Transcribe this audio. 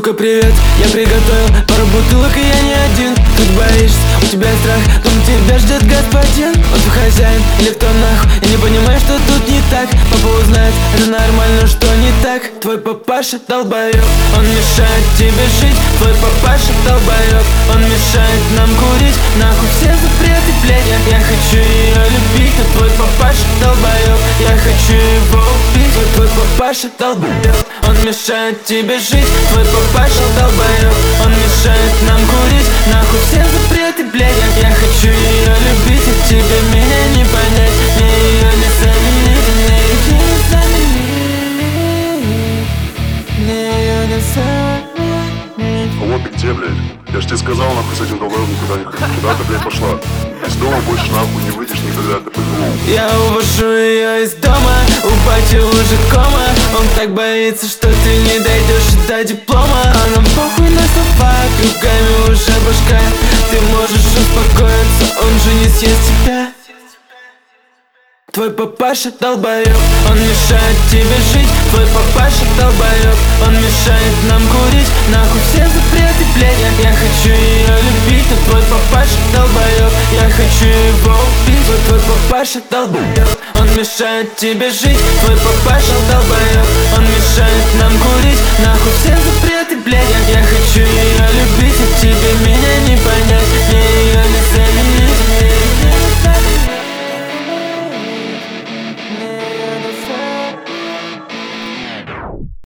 Сука, привет, я приготовил пару бутылок, и я не один. Тут боишься, у тебя страх, дом тебя ждет господин. Он твой хозяин, или кто нахуй? Я не понимаю, что тут не так. Папа узнает, это нормально, что не так. Твой папаша долбоёб, он мешает тебе жить. Твой папаша долбоёб, он мешает нам курить. Нахуй все запреты, блядь, я хочу ее любить. Но твой папаша долбоёб, я хочу его убить. Твой папаша долбоёб, он мешает тебе жить. Твой папаша долбоёб, он мешает нам курить. Нахуй все запреты, блядь, я хочу ее любить. И тебе меня не понять, мне ее не заменить. Мне ее не заменить, мне ее не заменить. А вот ты где, блядь? Я ж тебе сказал, нахуй, с этим долбоёбом куда ты, блядь, пошла. Из дома больше, нахуй, не выйдешь никогда, ты по-любому. Я увожу ее из дома, у бати уже кома. Он так боится, что ты не дойдешь до диплома. А нам похуй на слова, кругами уже башка. Ты можешь успокоиться, он же не съест тебя. Твой папаша долбоёб, он мешает тебе жить. Твой папаша долбоёб, он мешает нам курить. Нахуй все запреты, блядь, я хочу ее любить. Но твой папаша долбоёб, я хочу его убить. Твой папаша долбоёб, он мешает тебе жить. Твой папаша долбоёб, он мешает нам курить.